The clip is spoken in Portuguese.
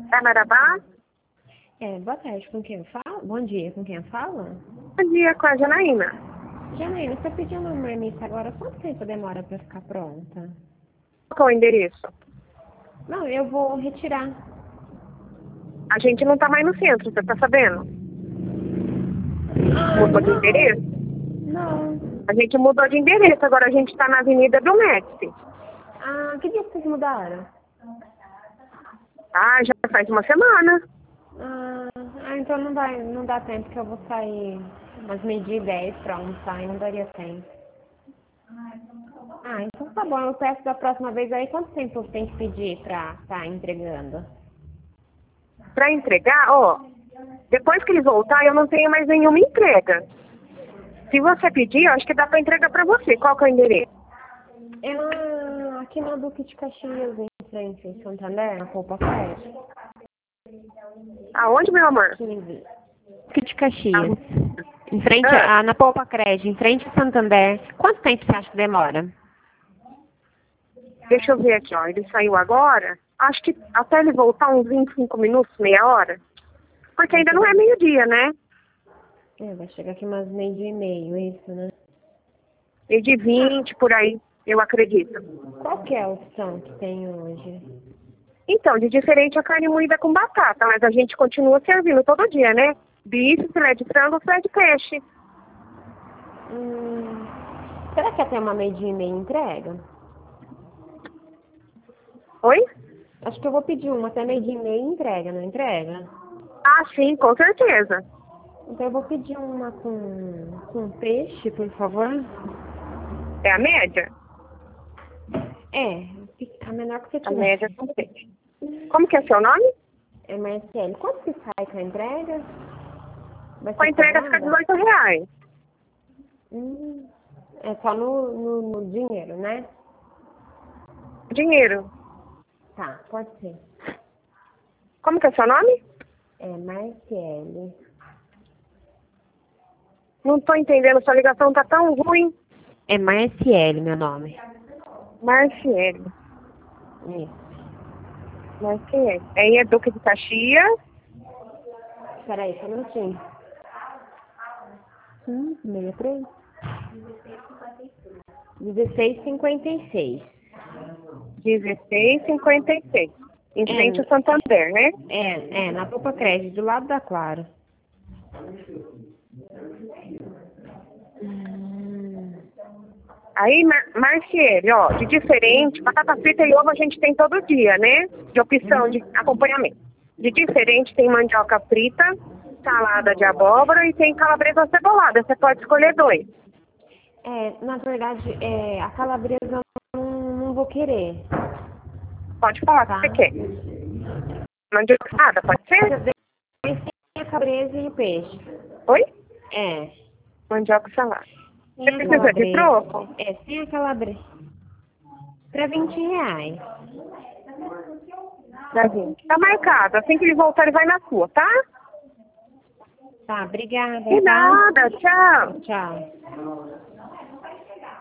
É Marabá? Boa tarde, com quem eu falo? Bom dia, com quem eu falo? Bom dia, com a Janaína. Janaína, você pediu uma marmita agora, quanto tempo demora pra ficar pronta? Qual é o endereço? Não, eu vou retirar. A gente não tá mais no centro, você tá sabendo? Mudou de endereço? Não. A gente mudou de endereço, agora a gente tá na Avenida do Médici. Ah, que dia que vocês mudaram? Ah, já faz uma semana. Então não dá tempo que eu vou sair umas meio-dia e 10 pra almoçar e não daria tempo. Ah, então tá bom, eu peço da próxima vez aí quanto tempo tem que pedir pra tá entregando? Pra entregar, ó, depois que ele voltar, eu não tenho mais nenhuma entrega. Se você pedir, eu acho que dá pra entregar pra você. Qual que é o endereço? Aqui na Duque de Caxias, em frente, em Santander, na Polpa Cred. Aonde, meu amor? 15. Duque de Caxias. Ah, Em frente, na Polpa Cred, em frente a Santander. Quanto tempo você acha que demora? deixa eu ver aqui, ó. Ele saiu agora. Acho que até ele voltar uns 25 minutos, meia hora. Porque ainda não é meio-dia, né? Vai chegar aqui umas meio-dia e meio, isso, né? E de 20 por aí, eu acredito. Qual que é a opção que tem hoje? Então, de diferente a carne moída com batata, mas a gente continua servindo todo dia, né? Bife, filé de frango, filé de peixe. Será que até uma meio-dia e meia entrega? Oi? Acho que eu vou pedir uma até meio-dia e meia e entrega, não entrega? Ah, sim, com certeza. Então eu vou pedir uma com peixe, por favor. É a média? A menor que você A tiver. média com peixe. Como que é seu nome? É Marcelo. Quanto que sai com a entrega? Vai Com a ser entrega fica cobrada? R$18. É só no dinheiro, né? Dinheiro. Tá, pode ser. Como que é seu nome? É Marcele. Não tô entendendo, sua ligação tá tão ruim. É Marciele, meu nome. Marciele. Isso. Marciele. Aí é Duque de Caxias. Peraí, só um minutinho. 63? 16,56. 16,56. Em frente ao Santander, né? Na Polpa Crédito, do lado da Claro. Aí, Marciele, ó, de diferente, batata frita e ovo a gente tem todo dia, né? De opção de acompanhamento. De diferente tem mandioca frita, salada de abóbora e tem calabresa cebolada. Você pode escolher 2. Na verdade, a calabresa eu não vou querer, Pode falar o tá? que você quer. Mandioca salada, pode ser? A calabresa e o peixe. Oi? É. Mandioca salada. Sem Você a precisa de calabresa. troco? Sem a calabresa. Pra R$20. Tá marcado. Assim que ele voltar, ele vai na sua, tá? Tá, obrigada, De tá? nada. Tchau. Tchau.